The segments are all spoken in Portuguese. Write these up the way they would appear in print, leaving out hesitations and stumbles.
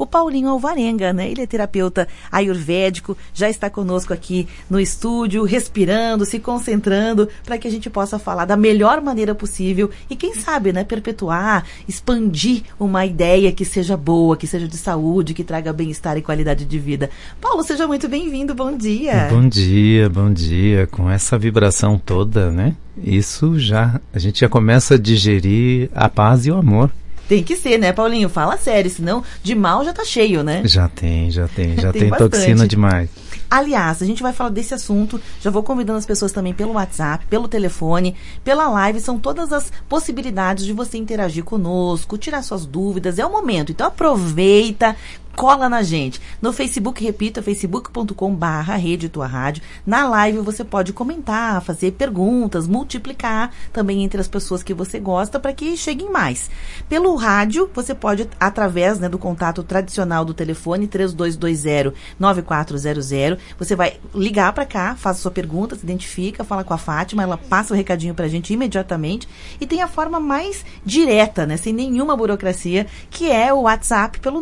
o Paulinho Alvarenga, né? Ele é terapeuta ayurvédico, já está conosco aqui no estúdio, respirando, se concentrando, para que a gente possa falar da melhor maneira possível e quem sabe, né, perpetuar, expandir uma ideia que seja boa, que seja de saúde, que traga bem-estar e qualidade de vida. Paulo, seja muito bem-vindo, bom dia. Bom dia. Com essa vibração toda, né? Isso a gente já começa a digerir a paz e o amor. Tem que ser, né, Paulinho? Fala sério, senão de mal já tá cheio, né? Já tem toxina demais. Aliás, a gente vai falar desse assunto, já vou convidando as pessoas também pelo WhatsApp, pelo telefone, pela live, são todas as possibilidades de você interagir conosco, tirar suas dúvidas, é o momento, então aproveita, cola na gente. No Facebook, repito, é facebook.com/Rede Tua Rádio. Na live você pode comentar, fazer perguntas, multiplicar também entre as pessoas que você gosta para que cheguem mais. Pelo rádio, você pode, através, né, do contato tradicional do telefone 3220-9400, você vai ligar para cá, faz a sua pergunta, se identifica, fala com a Fátima, ela passa o recadinho para a gente imediatamente. E tem a forma mais direta, né, sem nenhuma burocracia, que é o WhatsApp pelo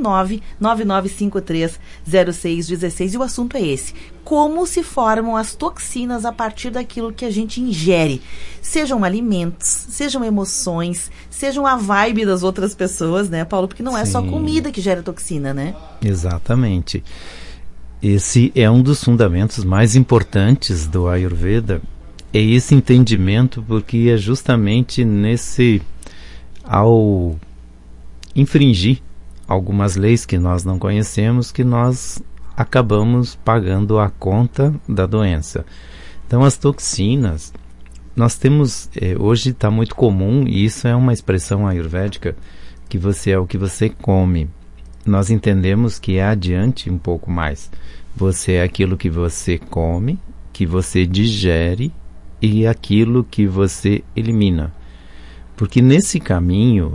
999530616, e o assunto é esse: como se formam as toxinas a partir daquilo que a gente ingere, sejam alimentos, sejam emoções, sejam a vibe das outras pessoas, né, Paulo? Porque não é só comida que gera toxina, né? Exatamente. Esse é um dos fundamentos mais importantes do Ayurveda, é esse entendimento, porque é justamente ao infringir algumas leis que nós não conhecemos, que nós acabamos pagando a conta da doença. Então, as toxinas, nós temos, hoje está muito comum, e isso é uma expressão ayurvédica, que você é o que você come. Nós entendemos que é adiante um pouco mais. Você é aquilo que você come, que você digere, e aquilo que você elimina. Porque nesse caminho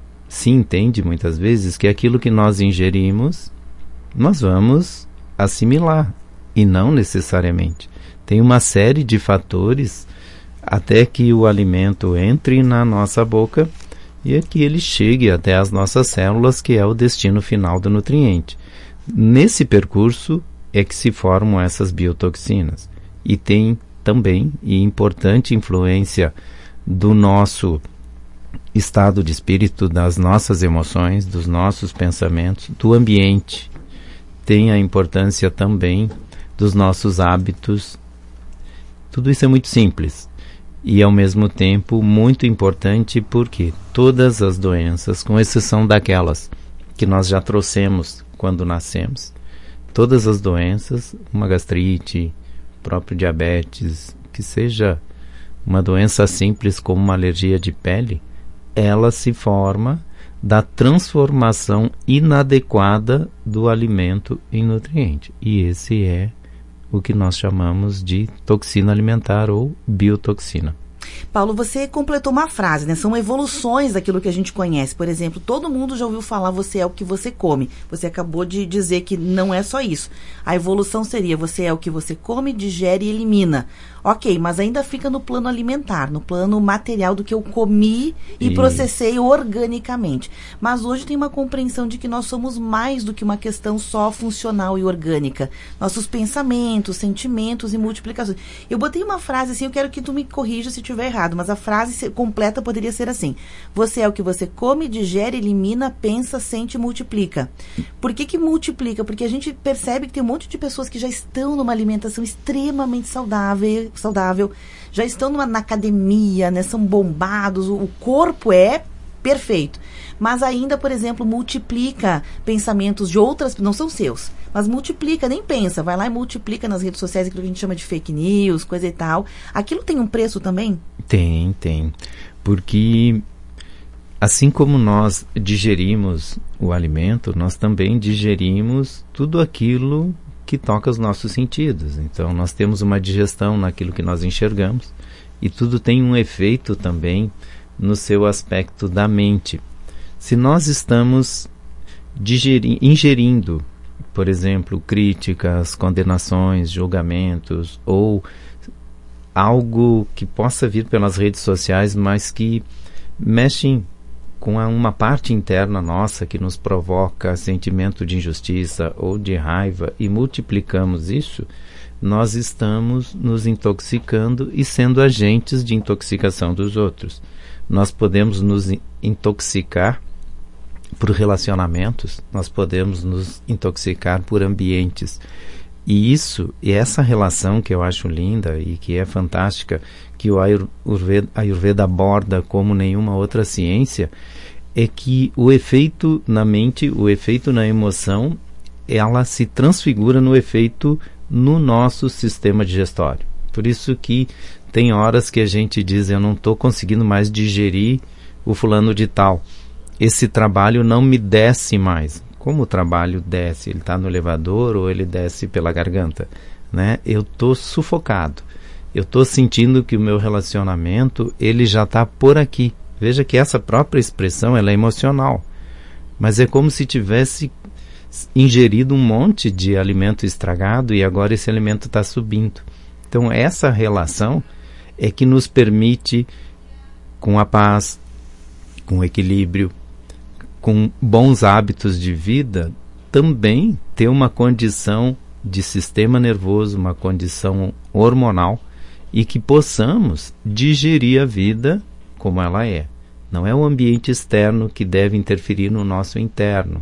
se entende muitas vezes que aquilo que nós ingerimos, nós vamos assimilar, e não necessariamente. Tem uma série de fatores até que o alimento entre na nossa boca e que ele chegue até as nossas células, que é o destino final do nutriente. Nesse percurso é que se formam essas biotoxinas. E tem também importante influência do nosso estado de espírito, das nossas emoções, dos nossos pensamentos, do ambiente. Tem a importância também dos nossos hábitos. Tudo isso é muito simples e, ao mesmo tempo, muito importante, porque todas as doenças, com exceção daquelas que nós já trouxemos quando nascemos, todas as doenças, uma gastrite, próprio diabetes, que seja uma doença simples como uma alergia de pele, ela se forma da transformação inadequada do alimento em nutriente. E esse é o que nós chamamos de toxina alimentar ou biotoxina. Paulo, você completou uma frase, né? São evoluções daquilo que a gente conhece. Por exemplo, todo mundo já ouviu falar você é o que você come. Você acabou de dizer que não é só isso. A evolução seria você é o que você come, digere e elimina. Ok, mas ainda fica no plano alimentar, no plano material do que eu comi e processei organicamente. Mas hoje tem uma compreensão de que nós somos mais do que uma questão só funcional e orgânica. Nossos pensamentos, sentimentos e multiplicações. Eu botei uma frase assim, eu quero que tu me corrija se estiver errado, mas a frase completa poderia ser assim: você é o que você come, digere, elimina, pensa, sente e multiplica. Por que multiplica? Porque a gente percebe que tem um monte de pessoas que já estão numa alimentação extremamente saudável, já estão na academia, né, são bombados, o corpo é perfeito, mas ainda, por exemplo, multiplica pensamentos de outras, não são seus, mas multiplica, nem pensa, vai lá e multiplica nas redes sociais aquilo que a gente chama de fake news, coisa e tal. Aquilo tem um preço também? Tem, porque assim como nós digerimos o alimento, nós também digerimos tudo aquilo que toca os nossos sentidos. Então nós temos uma digestão naquilo que nós enxergamos, e tudo tem um efeito também no seu aspecto da mente. Se nós estamos ingerindo, por exemplo, críticas, condenações, julgamentos, ou algo que possa vir pelas redes sociais, mas que mexem com uma parte interna nossa que nos provoca sentimento de injustiça ou de raiva e multiplicamos isso, nós estamos nos intoxicando e sendo agentes de intoxicação dos outros. Nós podemos nos intoxicar por relacionamentos, nós podemos nos intoxicar por ambientes. E essa relação que eu acho linda e que é fantástica, que o Ayurveda aborda como nenhuma outra ciência, é que o efeito na mente, o efeito na emoção, ela se transfigura no efeito no nosso sistema digestório. Por isso que tem horas que a gente diz, eu não estou conseguindo mais digerir o fulano de tal. Esse trabalho não me desce mais. Como o trabalho desce? Ele está no elevador ou ele desce pela garganta? Né? Eu estou sufocado. Eu estou sentindo que o meu relacionamento ele já está por aqui. Veja que essa própria expressão ela é emocional. Mas é como se tivesse ingerido um monte de alimento estragado e agora esse alimento está subindo. Então essa relação é que nos permite, com a paz, com o equilíbrio, com bons hábitos de vida, também ter uma condição de sistema nervoso, uma condição hormonal, e que possamos digerir a vida como ela é. Não é o ambiente externo que deve interferir no nosso interno,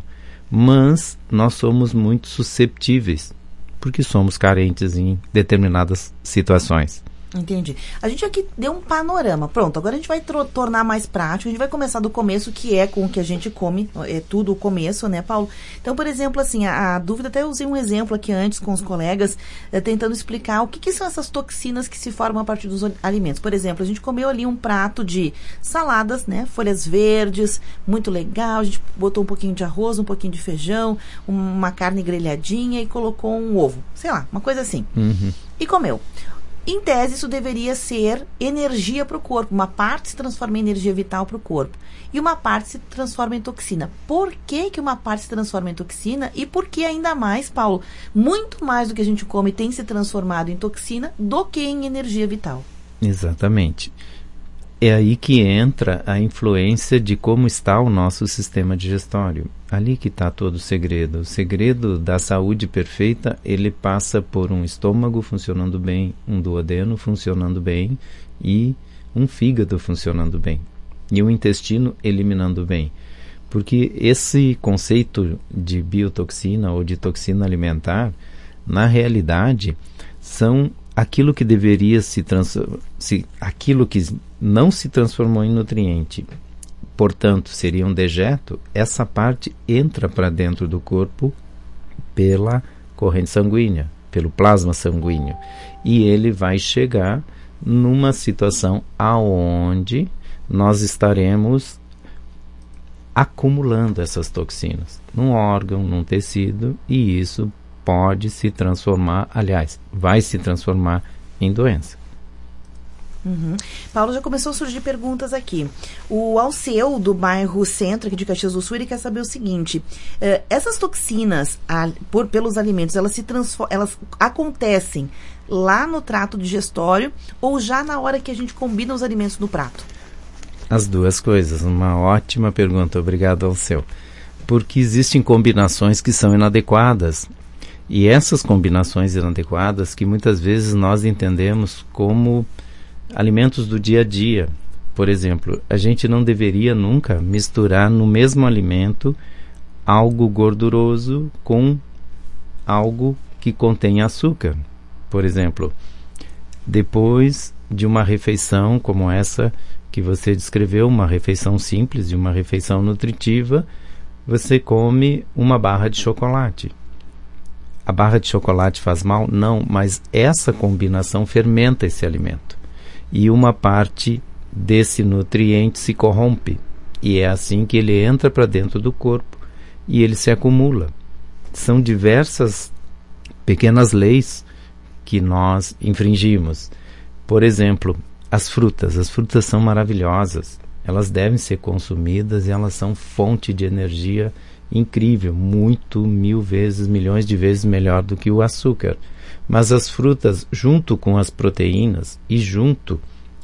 mas nós somos muito susceptíveis, porque somos carentes em determinadas situações. Entendi. A gente aqui deu um panorama. Pronto, agora a gente vai tornar mais prático. A gente vai começar do começo, que é com o que a gente come. É tudo o começo, né, Paulo? Então, por exemplo, assim, a dúvida, até eu usei um exemplo aqui antes com os colegas, tentando explicar o que são essas toxinas que se formam a partir dos alimentos. Por exemplo, a gente comeu ali um prato de saladas, né, folhas verdes, muito legal. A gente botou um pouquinho de arroz, um pouquinho de feijão, uma carne grelhadinha e colocou um ovo. Sei lá, uma coisa assim. Uhum. E comeu. Em tese, isso deveria ser energia para o corpo. Uma parte se transforma em energia vital para o corpo. E uma parte se transforma em toxina. Por que uma parte se transforma em toxina? E por que ainda mais, Paulo, muito mais do que a gente come tem se transformado em toxina do que em energia vital? Exatamente. É aí que entra a influência de como está o nosso sistema digestório. Ali que está todo o segredo. O segredo da saúde perfeita, ele passa por um estômago funcionando bem, um duodeno funcionando bem e um fígado funcionando bem. E o intestino eliminando bem. Porque esse conceito de biotoxina ou de toxina alimentar, na realidade, são aquilo que deveria aquilo que não se transformou em nutriente, portanto seria um dejeto, essa parte entra para dentro do corpo pela corrente sanguínea, pelo plasma sanguíneo, e ele vai chegar numa situação aonde nós estaremos acumulando essas toxinas num órgão, num tecido, e isso pode se transformar, aliás, vai se transformar em doença. Uhum. Paulo, já começou a surgir perguntas aqui. O Alceu, do bairro Centro, aqui de Caxias do Sul, ele quer saber o seguinte: essas toxinas, pelos alimentos, elas acontecem lá no trato digestório ou já na hora que a gente combina os alimentos no prato? As duas coisas. Uma ótima pergunta, obrigado, Alceu. Porque existem combinações que são inadequadas. E essas combinações inadequadas que muitas vezes nós entendemos como alimentos do dia a dia. Por exemplo, a gente não deveria nunca misturar no mesmo alimento algo gorduroso com algo que contém açúcar. Por exemplo, depois de uma refeição como essa que você descreveu, uma refeição simples e uma refeição nutritiva, você come uma barra de chocolate. A barra de chocolate faz mal? Não, mas essa combinação fermenta esse alimento. E uma parte desse nutriente se corrompe. E é assim que ele entra para dentro do corpo e ele se acumula. São diversas pequenas leis que nós infringimos. Por exemplo, as frutas. As frutas são maravilhosas. Elas devem ser consumidas e elas são fonte de energia incrível, muito, 1000 vezes, milhões de vezes melhor do que o açúcar. Mas as frutas, junto com as proteínas e junto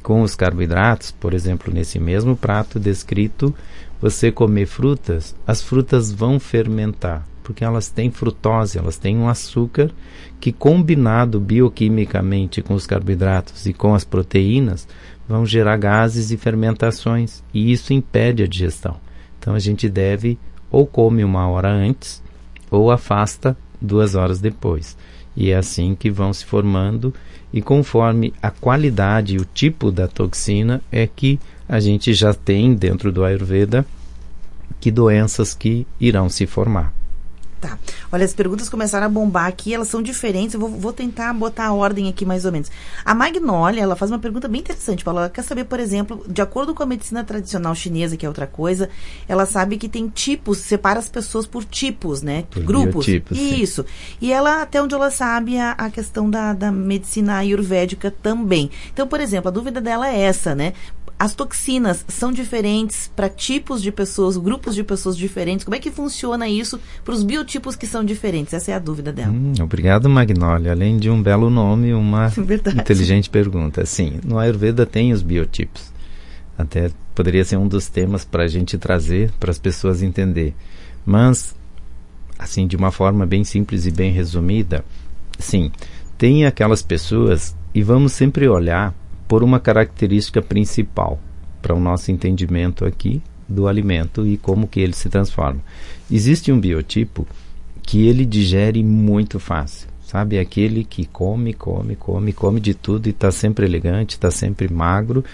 com os carboidratos, por exemplo, nesse mesmo prato descrito, você comer frutas, as frutas vão fermentar, porque elas têm frutose, elas têm um açúcar que, combinado bioquimicamente com os carboidratos e com as proteínas, vão gerar gases e fermentações, e isso impede a digestão. Então a gente deve ou come 1 hora antes ou afasta 2 horas depois. E é assim que vão se formando, e conforme a qualidade e o tipo da toxina é que a gente já tem dentro do Ayurveda que doenças que irão se formar. Tá. Olha, as perguntas começaram a bombar aqui, elas são diferentes, eu vou tentar botar a ordem aqui mais ou menos. A Magnólia, ela faz uma pergunta bem interessante, Paulo. Ela quer saber, por exemplo, de acordo com a medicina tradicional chinesa, que é outra coisa, ela sabe que tem tipos, separa as pessoas por tipos, né? Por grupos. biotipos, isso. Sim. E ela, até onde ela sabe, a questão da medicina ayurvédica também. Então, por exemplo, a dúvida dela é essa, né? As toxinas são diferentes para tipos de pessoas, grupos de pessoas diferentes? Como é que funciona isso para os biotipos que são diferentes? Essa é a dúvida dela. Obrigado, Magnólia. Além de um belo nome, uma inteligente pergunta. Sim, no Ayurveda tem os biotipos. Até poderia ser um dos temas para a gente trazer para as pessoas entender. Mas, assim, de uma forma bem simples e bem resumida, sim, tem aquelas pessoas, e vamos sempre olhar por uma característica principal para o nosso entendimento aqui do alimento e como que ele se transforma. Existe um biotipo que ele digere muito fácil, sabe? Aquele que come de tudo e está sempre elegante, está sempre magro,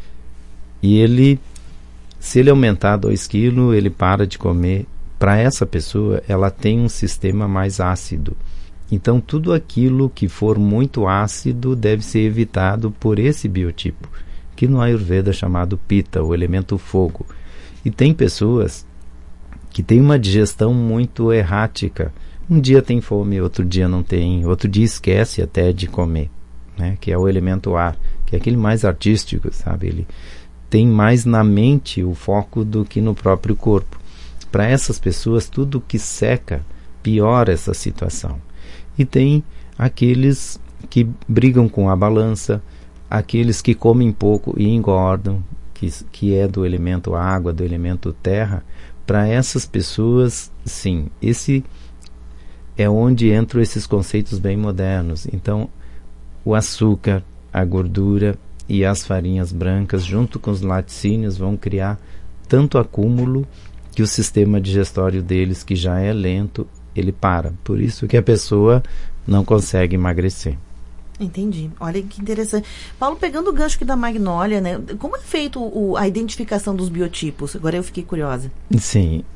e ele, se ele aumentar 2 quilos, ele para de comer. Para essa pessoa, ela tem um sistema mais ácido. Então, tudo aquilo que for muito ácido deve ser evitado por esse biotipo, que no Ayurveda é chamado Pitta, o elemento fogo. E tem pessoas que têm uma digestão muito errática. Um dia tem fome, outro dia não tem, outro dia esquece até de comer, né? Que é o elemento ar, que é aquele mais artístico, sabe? Ele tem mais na mente o foco do que no próprio corpo. Para essas pessoas, tudo que seca piora essa situação. E tem aqueles que brigam com a balança, aqueles que comem pouco e engordam, que é do elemento água, do elemento terra. Para essas pessoas, sim, esse é onde entram esses conceitos bem modernos. Então, o açúcar, a gordura e as farinhas brancas, junto com os laticínios, vão criar tanto acúmulo que o sistema digestório deles, que já é lento, ele para. Por isso que a pessoa não consegue emagrecer. Entendi. Olha que interessante. Paulo, pegando o gancho aqui da Magnólia, né? Como é feito a identificação dos biotipos? Agora eu fiquei curiosa. Sim.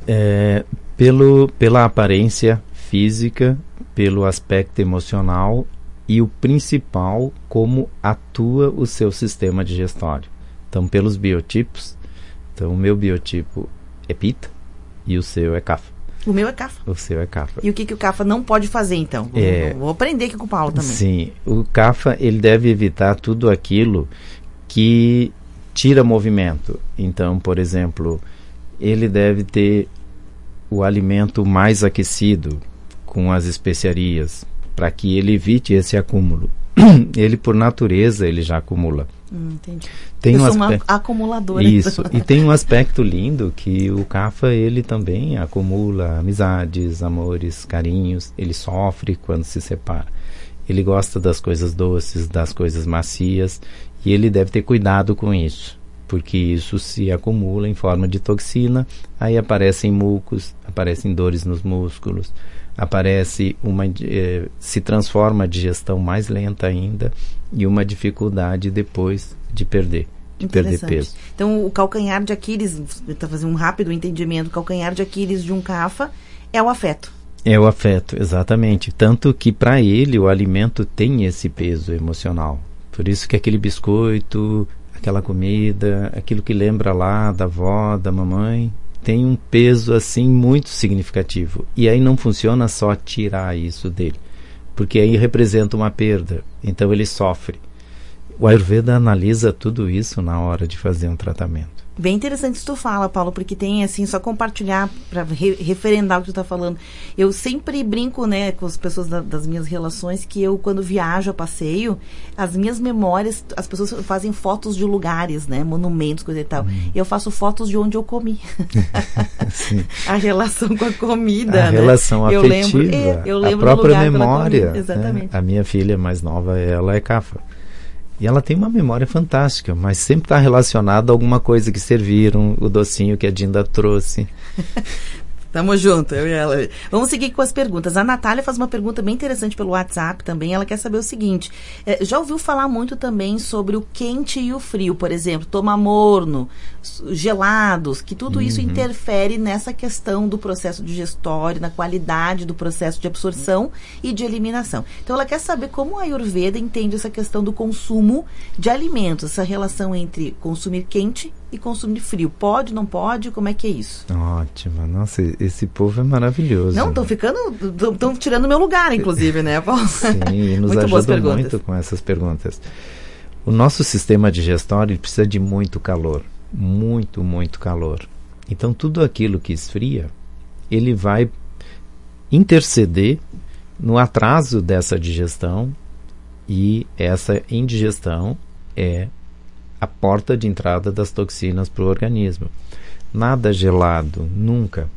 Pela aparência física, pelo aspecto emocional e o principal, como atua o seu sistema digestório. Então, pelos biotipos. Então, o meu biotipo é Pitta e o seu é Kapha. O meu é Kapha. O seu é Kapha. E o que o Kapha não pode fazer, então? Vou aprender aqui com o Paulo também. Sim, o Kapha, ele deve evitar tudo aquilo que tira movimento. Então, por exemplo, ele deve ter o alimento mais aquecido com as especiarias, para que ele evite esse acúmulo. Ele, por natureza, ele já acumula. Entendi. Eu sou uma acumuladora. Isso, e tem um aspecto lindo que o Kapha, ele também acumula amizades, amores, carinhos. Ele sofre quando se separa. Ele gosta das coisas doces, das coisas macias, e ele deve ter cuidado com isso, porque isso se acumula em forma de toxina. Aí aparecem mucos, aparecem dores nos músculos, se transforma a digestão mais lenta ainda, e uma dificuldade depois de perder peso. Então, o calcanhar de Aquiles, está fazendo um rápido entendimento, o calcanhar de Aquiles de um Kapha é o afeto. É o afeto, exatamente. Tanto que para ele o alimento tem esse peso emocional. Por isso que aquele biscoito, aquela comida, aquilo que lembra lá da avó, da mamãe, tem um peso assim muito significativo. E aí não funciona só tirar isso dele, porque aí representa uma perda. Então ele sofre. O Ayurveda analisa tudo isso na hora de fazer um tratamento. Bem interessante isso que tu fala, Paulo, porque tem, assim, só compartilhar para referendar o que tu tá falando. Eu sempre brinco, né, com as pessoas das minhas relações, que eu, quando viajo a passeio, as minhas memórias, as pessoas fazem fotos de lugares, né, monumentos, coisa e tal. E eu faço fotos de onde eu comi. A relação com a comida, a né? relação afetiva, eu lembro a própria do lugar memória. Exatamente. Né? A minha filha mais nova, ela é cafa. E ela tem uma memória fantástica, mas sempre está relacionada a alguma coisa que serviram, o docinho que a Dinda trouxe. Tamo junto, eu e ela. Vamos seguir com as perguntas. A Natália faz uma pergunta bem interessante pelo WhatsApp também. Ela quer saber o seguinte: já ouviu falar muito também sobre o quente e o frio, por exemplo, tomar morno, gelados, que tudo isso interfere nessa questão do processo digestório, na qualidade do processo de absorção e de eliminação. Então ela quer saber como a Ayurveda entende essa questão do consumo de alimentos, essa relação entre consumir quente e consumir frio. Pode, não pode? Como é que é isso? Ótimo. Nossa, esse povo é maravilhoso. Não, estão tirando meu lugar, inclusive, né, Paulo? Sim, e nos ajuda muito com essas perguntas. O nosso sistema digestório precisa de muito calor. Muito, muito calor. Então, tudo aquilo que esfria, ele vai interceder no atraso dessa digestão, e essa indigestão é a porta de entrada das toxinas para o organismo. Nada gelado, nunca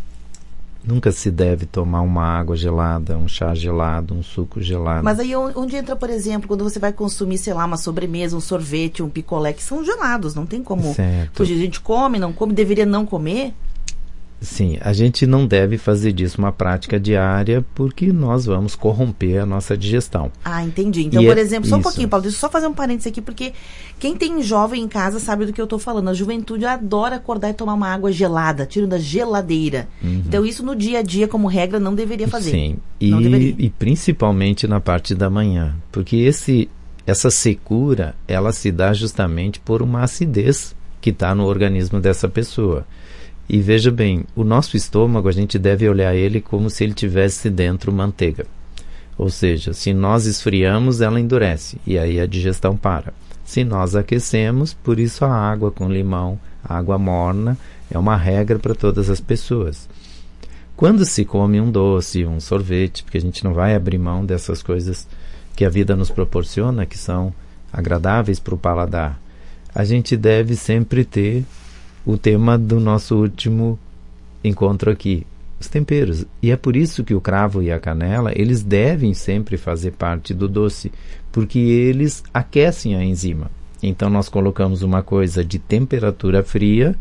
se deve tomar uma água gelada, um chá gelado, um suco gelado. Mas aí onde entra, por exemplo, quando você vai consumir, sei lá, uma sobremesa, um sorvete, um picolé, que são gelados, não tem como fugir. A gente come, não come, deveria não comer? Sim, a gente não deve fazer disso uma prática diária, porque nós vamos corromper a nossa digestão. Ah, entendi. Então, por exemplo, só um pouquinho, Paulo, deixa eu só fazer um parênteses aqui, porque quem tem jovem em casa sabe do que eu estou falando. A juventude adora acordar e tomar uma água gelada, tiro da geladeira. Então, isso no dia a dia, como regra, não deveria fazer. Sim, e principalmente na parte da manhã, porque essa secura, ela se dá justamente por uma acidez que está no organismo dessa pessoa. E veja bem, o nosso estômago, a gente deve olhar ele como se ele tivesse dentro manteiga. Ou seja, se nós esfriamos, ela endurece, e aí a digestão para. Se nós aquecemos, por isso a água com limão, a água morna, é uma regra para todas as pessoas. Quando se come um doce, um sorvete, porque a gente não vai abrir mão dessas coisas que a vida nos proporciona, que são agradáveis para o paladar, a gente deve sempre ter o tema do nosso último encontro aqui, os temperos. E é por isso que o cravo e a canela, eles devem sempre fazer parte do doce, porque eles aquecem a enzima. Então nós colocamos uma coisa de temperatura fria,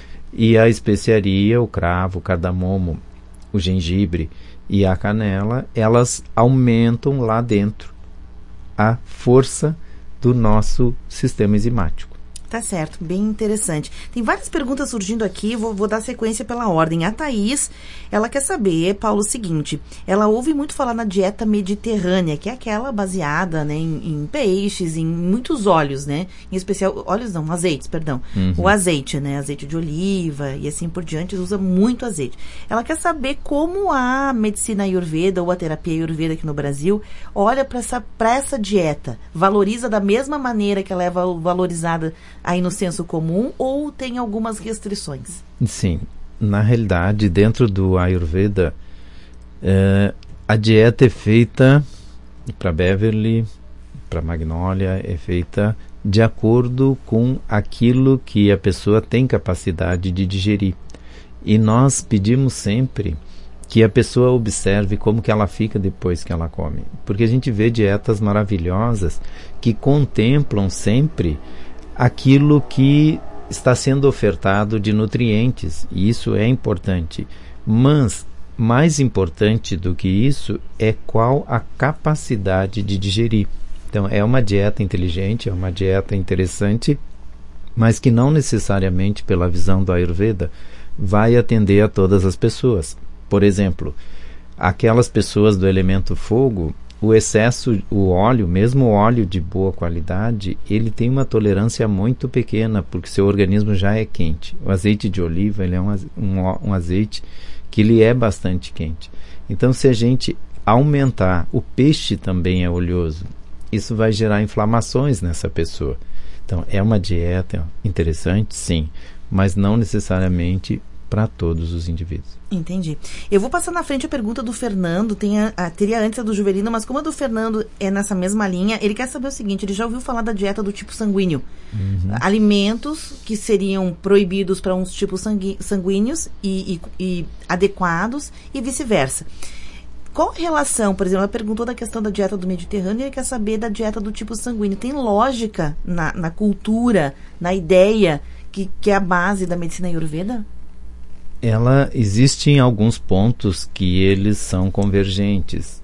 e a especiaria, o cravo, o cardamomo, o gengibre e a canela, elas aumentam lá dentro a força do nosso sistema enzimático. Tá certo, bem interessante. Tem várias perguntas surgindo aqui, vou dar sequência pela ordem. A Thaís, ela quer saber, Paulo, o seguinte: ela ouve muito falar na dieta mediterrânea, que é aquela baseada, né, em peixes, em muitos óleos, né? Em especial, óleos não, azeites, perdão. O azeite, né? Azeite de oliva e assim por diante, usa muito azeite. Ela quer saber como a medicina ayurveda ou a terapia ayurveda aqui no Brasil olha para essa dieta. Valoriza da mesma maneira que ela é valorizada aí no senso comum, ou tem algumas restrições? Sim, na realidade, dentro do Ayurveda, a dieta é feita para Beverly, para Magnolia, é feita de acordo com aquilo que a pessoa tem capacidade de digerir. E nós pedimos sempre que a pessoa observe como que ela fica depois que ela come. Porque a gente vê dietas maravilhosas que contemplam sempre aquilo que está sendo ofertado de nutrientes, e isso é importante. Mas, mais importante do que isso, é qual a capacidade de digerir. Então, é uma dieta inteligente, é uma dieta interessante, mas que não necessariamente, pela visão do Ayurveda, vai atender a todas as pessoas. Por exemplo, aquelas pessoas do elemento fogo, o excesso, o óleo, mesmo o óleo de boa qualidade, ele tem uma tolerância muito pequena, porque seu organismo já é quente. O azeite de oliva, ele é um azeite que ele é bastante quente. Então, se a gente aumentar, o peixe também é oleoso, isso vai gerar inflamações nessa pessoa. Então, é uma dieta interessante, sim, mas não necessariamente para todos os indivíduos. Entendi. Eu vou passar na frente a pergunta do Fernando, teria antes a do Juvelino, mas como a do Fernando é nessa mesma linha, ele quer saber o seguinte, ele já ouviu falar da dieta do tipo sanguíneo. Alimentos que seriam proibidos para uns tipos sanguíneos e adequados e vice-versa. Qual a relação, por exemplo, ela perguntou da questão da dieta do Mediterrâneo e ele quer saber da dieta do tipo sanguíneo. Tem lógica na cultura, na ideia que é a base da medicina Ayurveda? Ela existe em alguns pontos que eles são convergentes.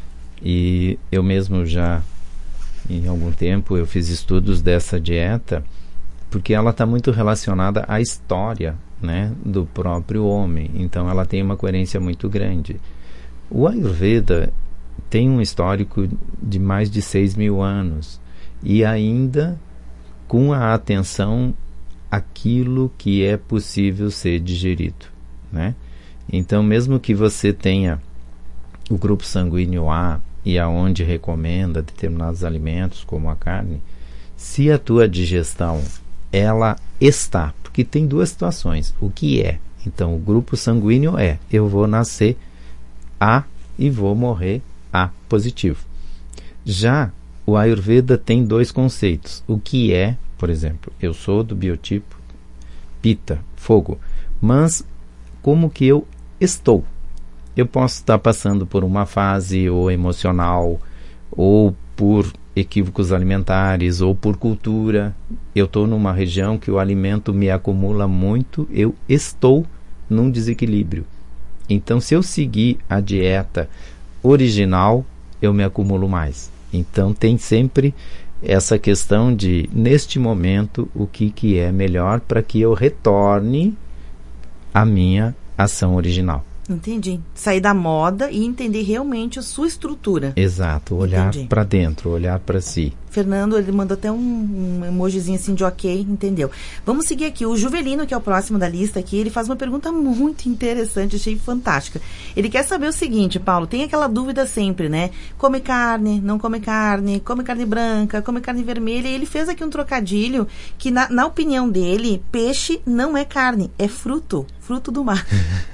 E eu mesmo já, em algum tempo, eu fiz estudos dessa dieta, porque ela está muito relacionada à história, né, do próprio homem. Então ela tem uma coerência muito grande. O Ayurveda tem um histórico de mais de 6.000 anos e ainda com a atenção àquilo que é possível ser digerido, né? Então, mesmo que você tenha o grupo sanguíneo A e aonde recomenda determinados alimentos, como a carne, se a tua digestão ela está, porque tem duas situações, o que é? Então, o grupo sanguíneo é, eu vou nascer A e vou morrer A positivo. Já o Ayurveda tem dois conceitos. O que é, por exemplo, eu sou do biotipo Pitta, fogo, mas como que eu estou? Eu posso estar passando por uma fase ou emocional, ou por equívocos alimentares, ou por cultura. Eu estou numa região que o alimento me acumula muito, eu estou num desequilíbrio. Então, se eu seguir a dieta original, eu me acumulo mais. Então, tem sempre essa questão de, neste momento, o que é melhor para que eu retorne à minha ação original. Entendi. Sair da moda e entender realmente a sua estrutura. Exato. Olhar para dentro, olhar para si. Fernando, ele mandou até um emojizinho assim de ok, entendeu? Vamos seguir aqui. O Juvelino, que é o próximo da lista aqui, ele faz uma pergunta muito interessante, achei fantástica. Ele quer saber o seguinte, Paulo, tem aquela dúvida sempre, né? Come carne, não come carne branca, come carne vermelha. E ele fez aqui um trocadilho que, na opinião dele, peixe não é carne, é fruto do mar.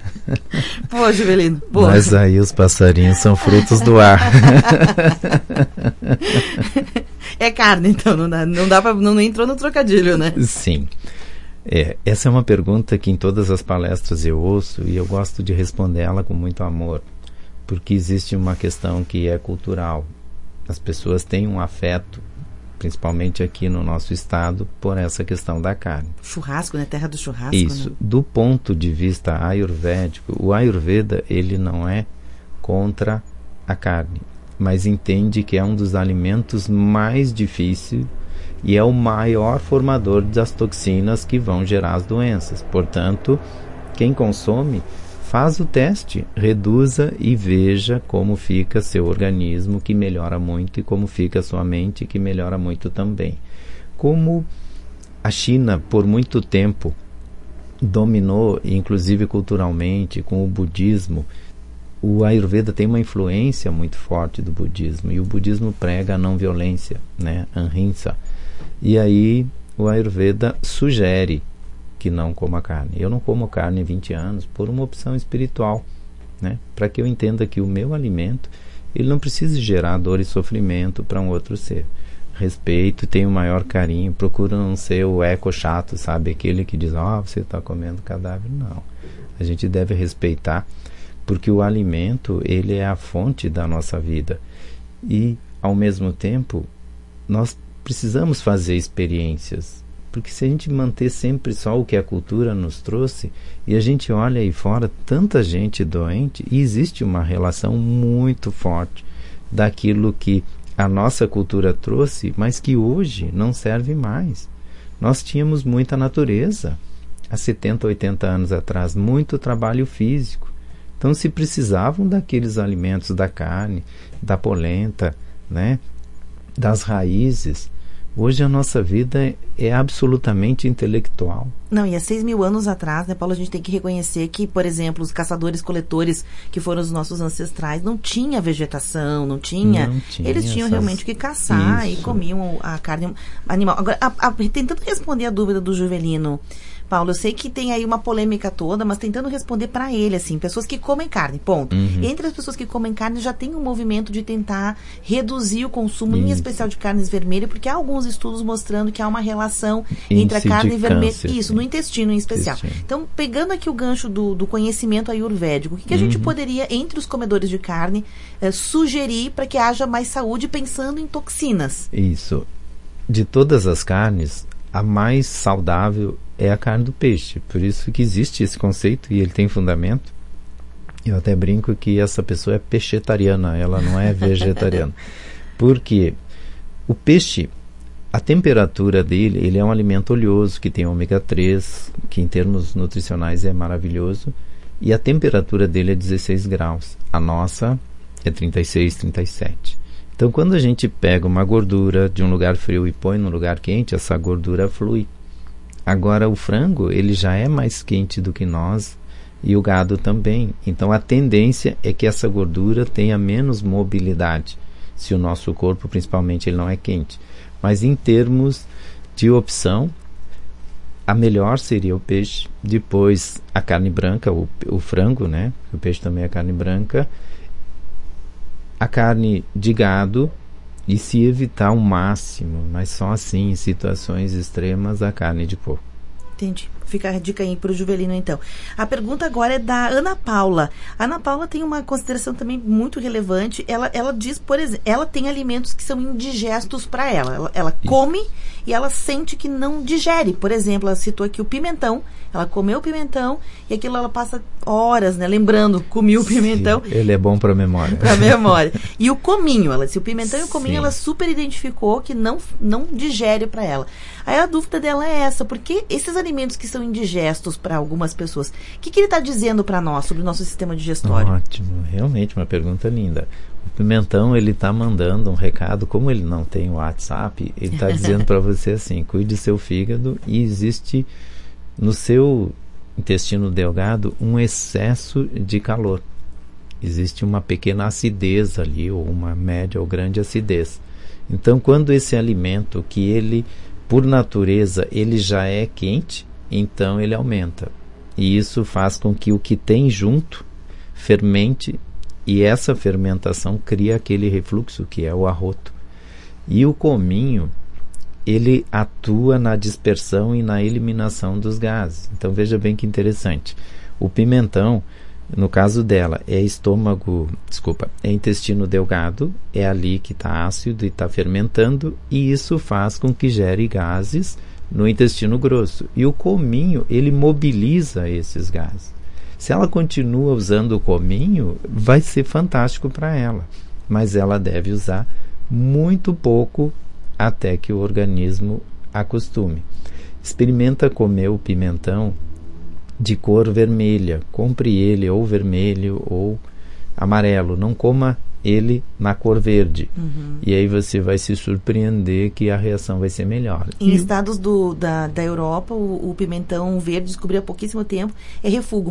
Pô, Juvelino. Pô. Mas aí os passarinhos são frutos do ar. É carne, então, não entrou no trocadilho, né? Sim. Essa é uma pergunta que em todas as palestras eu ouço e eu gosto de responder ela com muito amor, porque existe uma questão que é cultural. As pessoas têm um afeto, principalmente aqui no nosso estado, por essa questão da carne. Churrasco, né? Terra do churrasco. Isso. Né? Do ponto de vista ayurvédico, o Ayurveda, ele não é contra a carne, mas entende que é um dos alimentos mais difíceis e é o maior formador das toxinas que vão gerar as doenças. Portanto, quem consome, faz o teste, reduza e veja como fica seu organismo, que melhora muito, e como fica sua mente, que melhora muito também. Como a China, por muito tempo, dominou, inclusive culturalmente, com o budismo, o Ayurveda tem uma influência muito forte do budismo, e o budismo prega a não violência, né? Ahimsa. E aí o Ayurveda sugere que não coma carne. Eu não como carne há 20 anos por uma opção espiritual, né? Para que eu entenda que o meu alimento, ele não precisa gerar dor e sofrimento para um outro ser. Respeito, tenho o maior carinho, procuro não ser o eco chato, sabe? Aquele que diz, você está comendo cadáver. Não. A gente deve respeitar, porque o alimento, ele é a fonte da nossa vida. E, ao mesmo tempo, nós precisamos fazer experiências. Porque se a gente manter sempre só o que a cultura nos trouxe, e a gente olha aí fora, tanta gente doente, e existe uma relação muito forte daquilo que a nossa cultura trouxe, mas que hoje não serve mais. Nós tínhamos muita natureza, há 70, 80 anos atrás, muito trabalho físico. Então se precisavam daqueles alimentos, da carne, da polenta, né, das raízes, Hoje a nossa vida é absolutamente intelectual. Não, e há 6.000 anos atrás, né, Paulo, a gente tem que reconhecer que, por exemplo, os caçadores-coletores, que foram os nossos ancestrais, não tinha vegetação, não tinha eles tinham realmente que caçar e comiam a carne animal. Agora, tentando responder a dúvida do Juvelino, Paulo, eu sei que tem aí uma polêmica toda, mas tentando responder para ele, assim, pessoas que comem carne, ponto. Entre as pessoas que comem carne já tem um movimento de tentar reduzir o consumo, em especial de carnes vermelhas, porque há alguns estudos mostrando que há uma relação entre a carne vermelha, isso, no intestino em especial. Então, pegando aqui o gancho do conhecimento ayurvédico, o que a gente poderia, entre os comedores de carne, sugerir para que haja mais saúde pensando em toxinas? Isso. De todas as carnes, a mais saudável é a carne do peixe. Por isso que existe esse conceito e ele tem fundamento. Eu até brinco que essa pessoa é peixetariana, ela não é vegetariana. Porque o peixe, a temperatura dele, ele é um alimento oleoso que tem ômega 3, que em termos nutricionais é maravilhoso, e a temperatura dele é 16 graus. A nossa é 36, 37. Então, quando a gente pega uma gordura de um lugar frio e põe num lugar quente, essa gordura flui. Agora, o frango, ele já é mais quente do que nós e o gado também. Então, a tendência é que essa gordura tenha menos mobilidade, se o nosso corpo, principalmente, ele não é quente. Mas, em termos de opção, a melhor seria o peixe, depois a carne branca, o frango, né? O peixe também é carne branca, a carne de gado, e se evitar ao máximo, mas só assim, em situações extremas, a carne de porco. Entendi. Fica a dica aí para o Juvelino, então. A pergunta agora é da Ana Paula. A Ana Paula tem uma consideração também muito relevante. Ela diz, por exemplo, ela tem alimentos que são indigestos para ela. Ela come e ela sente que não digere. Por exemplo, ela citou aqui o pimentão. Ela comeu o pimentão e aquilo ela passa horas, né? Lembrando, comi o pimentão. Sim, ele é bom para a memória. Para a memória. E o cominho, ela disse, o pimentão e o cominho, ela super identificou que não digere para ela. Aí a dúvida dela é essa, porque esses alimentos que são indigestos para algumas pessoas, o que ele está dizendo para nós sobre o nosso sistema digestório? Ótimo, realmente uma pergunta linda. O pimentão, ele está mandando um recado, como ele não tem o WhatsApp, ele está dizendo para você assim, cuide do seu fígado e existe no seu intestino delgado um excesso de calor. Existe uma pequena acidez ali, ou uma média ou grande acidez. Então, quando esse alimento, que ele, por natureza, ele já é quente, então ele aumenta. E isso faz com que o que tem junto fermente, e essa fermentação cria aquele refluxo que é o arroto. E o cominho, ele atua na dispersão e na eliminação dos gases. Então veja bem que interessante. O pimentão, no caso dela, é intestino delgado, é ali que está ácido e está fermentando, e isso faz com que gere gases no intestino grosso. E o cominho, ele mobiliza esses gases. Se ela continua usando o cominho, vai ser fantástico para ela, mas ela deve usar muito pouco até que o organismo acostume. Experimenta comer o pimentão de cor vermelha. Compre ele ou vermelho ou amarelo. Não coma ele na cor verde. E aí você vai se surpreender que a reação vai ser melhor. Em estados da Europa, o pimentão verde, descobri há pouquíssimo tempo, é refúgio.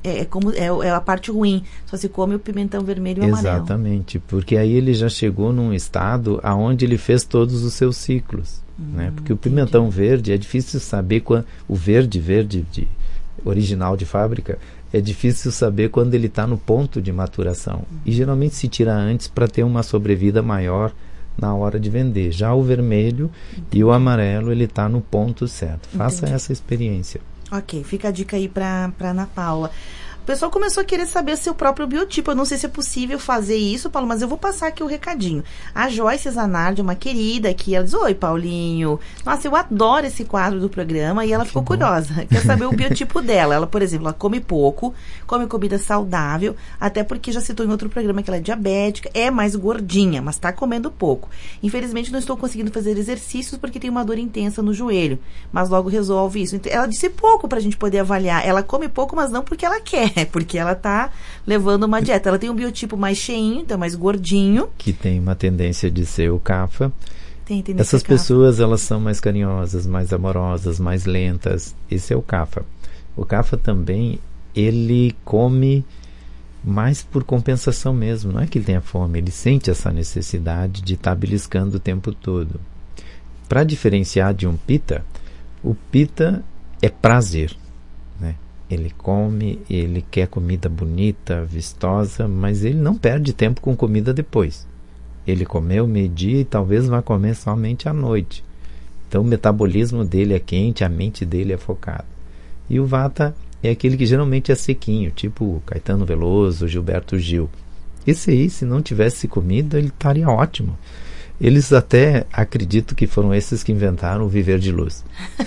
É a parte ruim. Só se come o pimentão vermelho e o amarelo. Exatamente, porque aí ele já chegou num estado aonde ele fez todos os seus ciclos, né? Porque o pimentão verde é difícil saber quando o verde original de fábrica, é difícil saber quando ele está no ponto de maturação. E geralmente se tira antes para ter uma sobrevida maior na hora de vender. Já o vermelho e o amarelo, ele está no ponto certo. Faça essa experiência. Ok, fica a dica aí para Ana Paula. O pessoal começou a querer saber seu próprio biotipo. Eu não sei se é possível fazer isso, Paulo, mas eu vou passar aqui o recadinho. A Joyce Zanardi, uma querida aqui, ela diz, oi, Paulinho. Nossa, eu adoro esse quadro do programa e ela ficou curiosa. Quer saber o biotipo dela. Ela, por exemplo, ela come pouco, come comida saudável, até porque já citou em outro programa que ela é diabética, é mais gordinha, mas está comendo pouco. Infelizmente, não estou conseguindo fazer exercícios porque tem uma dor intensa no joelho, mas logo resolve isso. Então, ela disse pouco para a gente poder avaliar. Ela come pouco, mas não porque ela quer, porque ela tá levando uma dieta. Ela tem um biotipo mais cheinho, então mais gordinho. Que tem uma tendência de ser o CAFA. Essas pessoas, elas são mais carinhosas, mais amorosas, mais lentas. Esse é o Kapha. O Kapha também, ele come mais por compensação mesmo. Não é que ele tenha fome, ele sente essa necessidade de estar beliscando o tempo todo. Para diferenciar de um Pitta, o Pitta é prazer, né? Ele come, ele quer comida bonita, vistosa, mas ele não perde tempo com comida depois. Ele comeu meio-dia e talvez vá comer somente à noite. Então o metabolismo dele é quente, a mente dele é focada. E o Vata é aquele que geralmente é sequinho, tipo Caetano Veloso, Gilberto Gil. Esse aí, se não tivesse comida, ele estaria ótimo. Eles até acredito que foram esses que inventaram o viver de luz.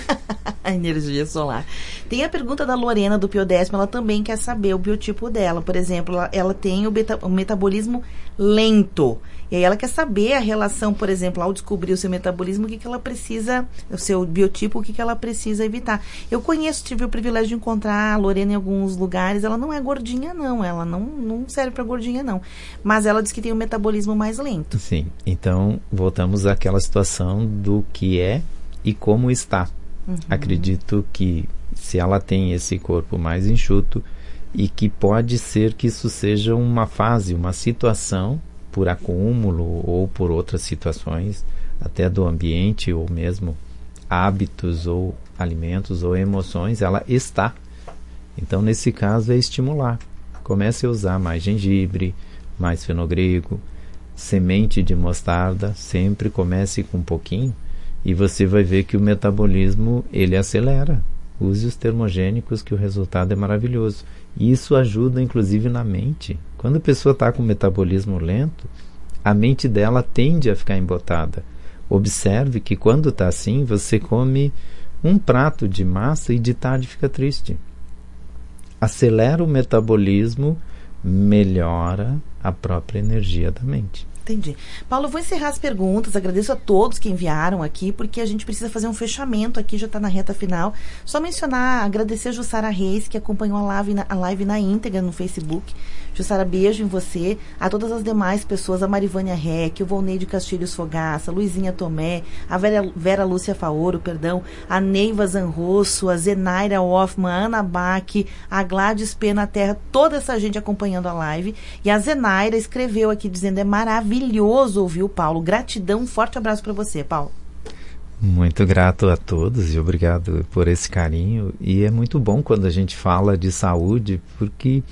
A energia solar. Tem a pergunta da Lorena do Piodécimo, ela também quer saber o biotipo dela. Por exemplo, ela tem o metabolismo lento. E aí ela quer saber a relação, por exemplo, ao descobrir o seu metabolismo, o que ela precisa, o seu biotipo, o que ela precisa evitar. Eu tive o privilégio de encontrar a Lorena em alguns lugares. Ela não é gordinha, não. Ela não serve para gordinha, não. Mas ela diz que tem um metabolismo mais lento. Sim. Então, voltamos àquela situação do que é e como está. Acredito que se ela tem esse corpo mais enxuto e que pode ser que isso seja uma fase, uma situação por acúmulo ou por outras situações, até do ambiente ou mesmo hábitos ou alimentos ou emoções, ela está. Então, nesse caso, é estimular. Comece a usar mais gengibre, mais fenogreco, semente de mostarda, sempre comece com um pouquinho e você vai ver que o metabolismo, ele acelera. Use os termogênicos que o resultado é maravilhoso. E isso ajuda inclusive na mente. Quando a pessoa está com metabolismo lento, a mente dela tende a ficar embotada. Observe que quando está assim, você come um prato de massa e de tarde fica triste. Acelera o metabolismo, melhora a própria energia da mente. Entendi. Paulo, eu vou encerrar as perguntas. Agradeço a todos que enviaram aqui, porque a gente precisa fazer um fechamento aqui, já está na reta final. Só mencionar, agradecer a Jussara Reis, que acompanhou a live na íntegra no Facebook. Jussara, beijo em você. A todas as demais pessoas, a Marivânia Reck, o Volneide Castilhos Fogaça, a Luizinha Tomé, a Vera Lúcia Faoro, a Neiva Zanrosso, a Zenaira Hoffman, a Ana Bach, a Gladys Pena Terra, toda essa gente acompanhando a live. E a Zenaira escreveu aqui dizendo, é maravilhoso ouvir o Paulo. Gratidão, um forte abraço para você, Paulo. Muito grato a todos e obrigado por esse carinho. E é muito bom quando a gente fala de saúde, porque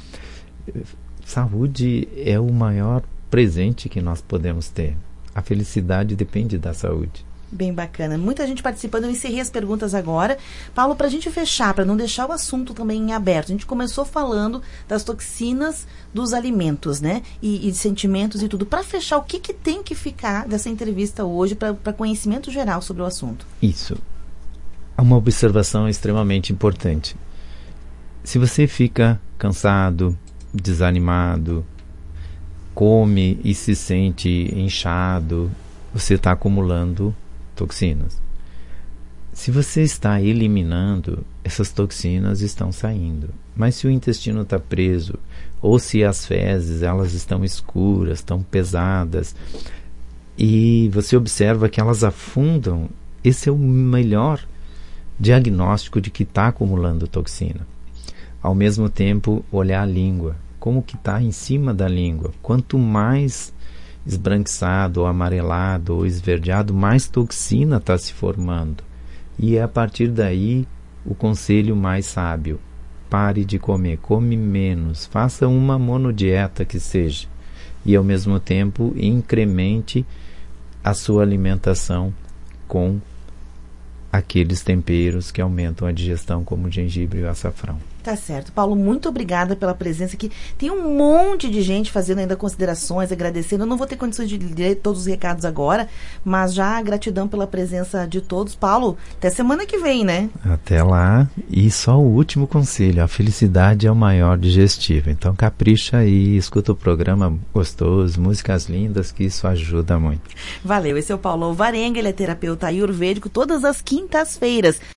saúde é o maior presente que nós podemos ter. A felicidade depende da saúde. Bem bacana. Muita gente participando. Eu encerrei as perguntas agora. Paulo, para a gente fechar, para não deixar o assunto também em aberto, a gente começou falando das toxinas dos alimentos, né? E de sentimentos e tudo. Para fechar, o que tem que ficar dessa entrevista hoje para conhecimento geral sobre o assunto? Isso. Há uma observação extremamente importante. Se você fica cansado, desanimado, come e se sente inchado, você está acumulando toxinas. Se você está eliminando, essas toxinas estão saindo. Mas se o intestino está preso, ou se as fezes elas estão escuras, estão pesadas, e você observa que elas afundam, esse é o melhor diagnóstico de que está acumulando toxina. Ao mesmo tempo, olhar a língua, como que está em cima da língua. Quanto mais esbranquiçado, ou amarelado, ou esverdeado, mais toxina está se formando. E é a partir daí o conselho mais sábio. Pare de comer, come menos, faça uma monodieta que seja. E ao mesmo tempo incremente a sua alimentação com aqueles temperos que aumentam a digestão, como o gengibre e o açafrão. Tá certo. Paulo, muito obrigada pela presença aqui. Tem um monte de gente fazendo ainda considerações, agradecendo. Eu não vou ter condições de ler todos os recados agora, mas já gratidão pela presença de todos. Paulo, até semana que vem, né? Até lá. E só o último conselho, a felicidade é o maior digestivo. Então capricha aí, escuta o programa gostoso, músicas lindas, que isso ajuda muito. Valeu. Esse é o Paulo Alvarenga, ele é terapeuta ayurvédico todas as quintas-feiras.